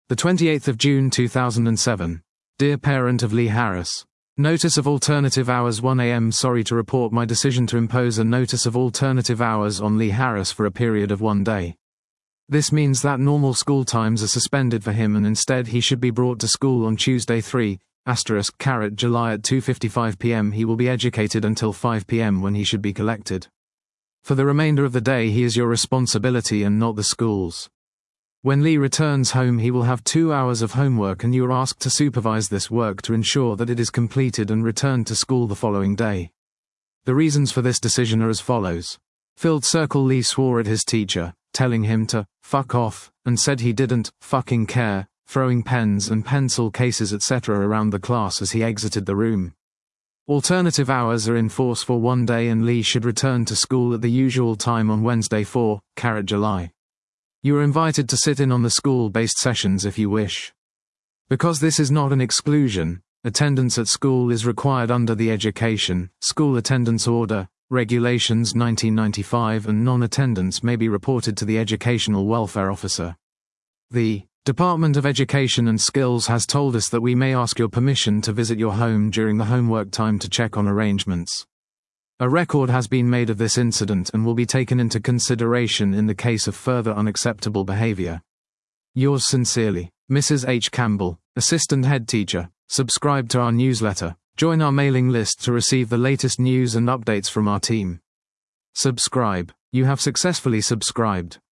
The 28th of June 2007. Dear parent of Lee Harris. Notice of alternative hours 1 a.m. Sorry to report my decision to impose a notice of alternative hours on Lee Harris for a period of 1 day. This means that normal school times are suspended for him and instead he should be brought to school on Tuesday 3, July at 2:55 p.m. He will be educated until 5 p.m. when he should be collected. For the remainder of the day he is your responsibility and not the school's. When Lee returns home he will have 2 hours of homework and you are asked to supervise this work to ensure that it is completed and returned to school the following day. The reasons for this decision are as follows. Filled circle. Lee swore at his teacher, telling him to fuck off, and said he didn't fucking care, throwing pens and pencil cases etc. around the class as he exited the room. Alternative hours are in force for 1 day and Lee should return to school at the usual time on Wednesday 4, July. You are invited to sit in on the school-based sessions if you wish. Because this is not an exclusion, attendance at school is required under the Education, School Attendance Order, Regulations 1995 and non-attendance may be reported to the Educational Welfare Officer. The Department of Education and Skills has told us that we may ask your permission to visit your home during the homework time to check on arrangements. A record has been made of this incident and will be taken into consideration in the case of further unacceptable behavior. Yours sincerely, Mrs. H. Campbell, Assistant Head Teacher. Subscribe to our newsletter. Join our mailing list to receive the latest news and updates from our team. Subscribe. You have successfully subscribed.